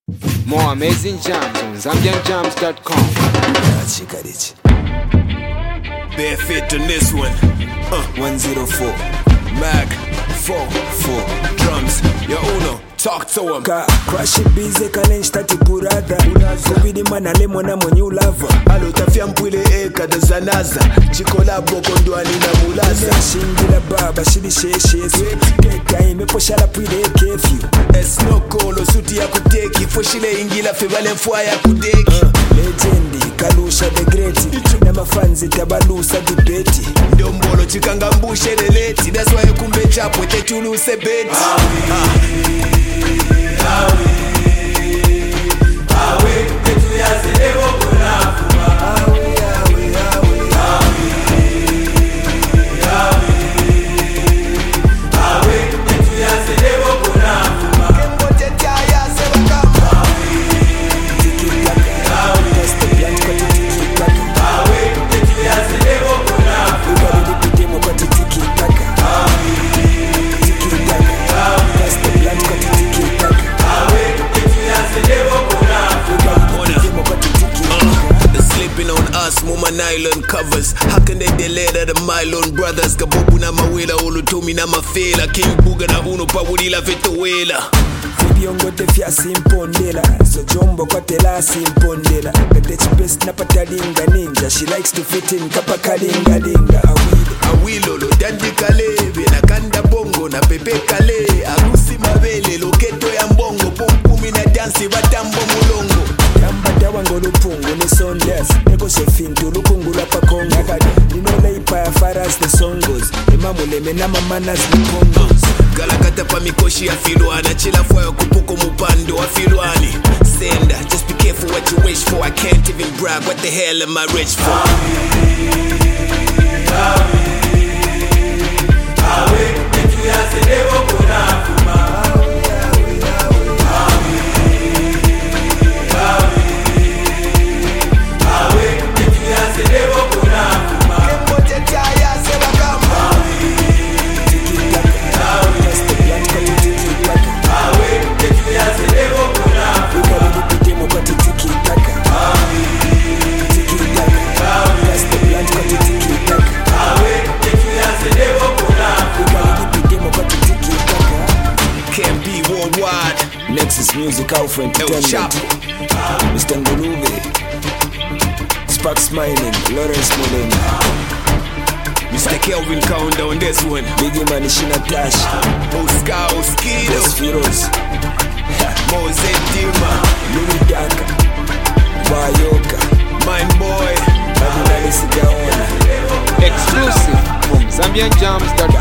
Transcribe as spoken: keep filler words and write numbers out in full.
More amazing jams on Zambian Jams dot com. Bare fit on this one. Uh, one zero four Mag four four drums. Yo uno, talk to him. Ka crash bize kanenji tati burada Kubidi mana lemo na mwenye ulava Alo tafia mpwile eka da zanaza Chikola boko ndwani na mulaza Shingila baba shidi sheshesu Keka ime poshala pwile kefyu Esno kolo suti ya kuteki Foshile ingila febale mfua ya kudeki uh, Legendi kalusha the great Na mafanzi tabalusa dibeti Ndombolo chikangambushe releti That's why kumbe chapo techuluse beti Awe Awe Awe Tetu ya zelevo kunafuma Awe Awe Awe Awe Awe Awe Tetu ya zelevo kunafuma Kembo teta ya sebakama Awe Tiki taka Awe Testa plant kwa tiki taka Awe Tetu ya zelevo kunafuma Ugali lipitemo kwa tiki taka Awe Tiki taka Awe Testa plant kwa tiki taka Sleeping on us, mama nylon covers. How can they delay that the Mylon brothers? Kabobu na mawela, ulutumi na mafela. King Buga na uno pa wudila vetuwela. Fibiongo te fia simpondela So jombo kwa tela simpondela Bete chipest na patalinga ninja She likes to fit in kapa kalinga linga Awile Awilolo, dandi kalebe. Na kanda bongo, na pepe kale. Arusi mabele, loketo ya mbongo. Pumpumi na dansi, batambo mulongo. Yamba dawa ngolupungu ni sondas Nego shefintu lupungu lapa kongo Nagade, ninole ipa ya faras the songos Imamule menama manas ni pongos Galakata pa mikoshi ya filwana. Chila fwa kupuko mupando wa filwani. Senda, just be careful what you wish for. I can't even brag, what the hell am I rich for? Awe, awe, netu ya zelevo kunafuma. Awe, awe, awe, awe, awe, awe, netu ya zelevo kunafuma. Kembo teta ya sebakama. Awe, Tiki taka Awe Testa plant kwa tiki taka awe, netu ya zelevo kunafuma. Ugali lipitemo kwa tiki taka Awe, Tiki taka Awe Testa plant kwa tiki taka awe, netu ya zelevo kunafuma. Ugali lipitemo kwa tiki taka Can't be worldwide. Nexus Music Alpha El Entertainment Chapo. Mister Ngulube Sparks Mining Lawrence Mulena Mister Kelvin Kaunda on this one. Biggie Man Ishina Tash Oscar Oskido. Boss Firoz Mose Dima. Louis Daka Bayoka Mind Boy. Adunani Sigaona Exclusive from Zambian Jams dot com.